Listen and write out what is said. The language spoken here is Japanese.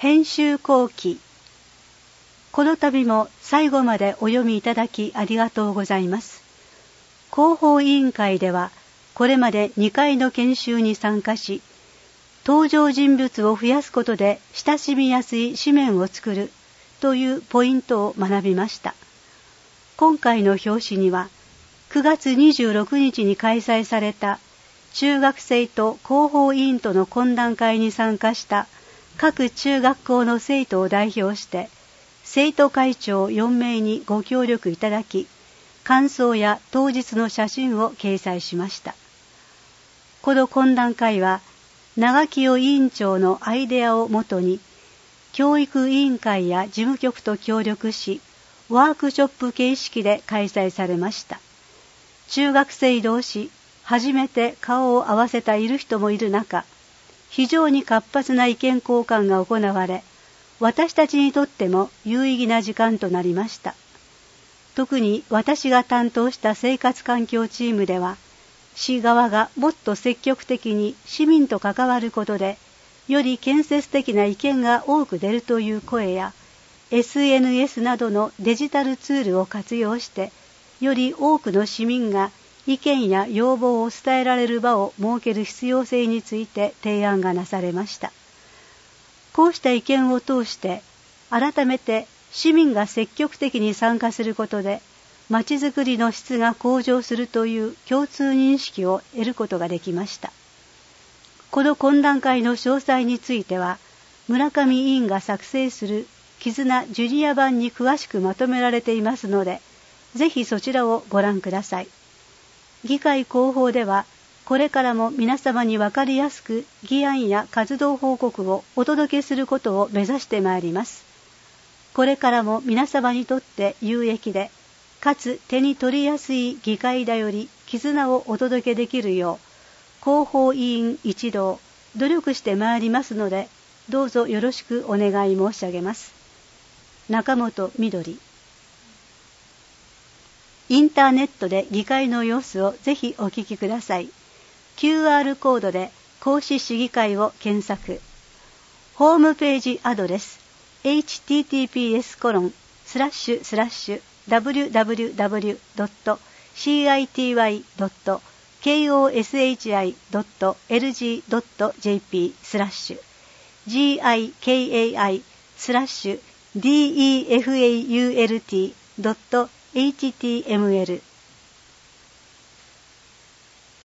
編集後期。この度も最後までお読みいただきありがとうございます。広報委員会ではこれまで2回の研修に参加し、登場人物を増やすことで親しみやすい紙面を作るというポイントを学びました。今回の表紙には9月26日に開催された中学生と広報委員との懇談会に参加した各中学校の生徒を代表して生徒会長4名にご協力いただき、感想や当日の写真を掲載しました。この懇談会は長清委員長のアイデアをもとに教育委員会や事務局と協力し、ワークショップ形式で開催されました。中学生同士、初めて顔を合わせている人もいる中、非常に活発な意見交換が行われ、私たちにとっても有意義な時間となりました。特に私が担当した生活環境チームでは、市側がもっと積極的に市民と関わることで、より建設的な意見が多く出るという声や、SNS などのデジタルツールを活用して、より多くの市民が意見や要望を伝えられる場を設ける必要性について提案がなされました。こうした意見を通して、改めて市民が積極的に参加することで、まちづくりの質が向上するという共通認識を得ることができました。この懇談会の詳細については、村上委員が作成する絆ジュニア版に詳しくまとめられていますので、ぜひそちらをご覧ください。議会広報では、これからも皆様に分かりやすく議案や活動報告をお届けすることを目指してまいります。これからも皆様にとって有益で、かつ手に取りやすい議会だより絆をお届けできるよう、広報委員一同努力してまいりますので、どうぞよろしくお願い申し上げます。中本みどり。インターネットで議会の様子をぜひお聞きください。QR コードで公視市議会を検索。ホームページアドレス https://www.city.koshi.jp/gikai/default.html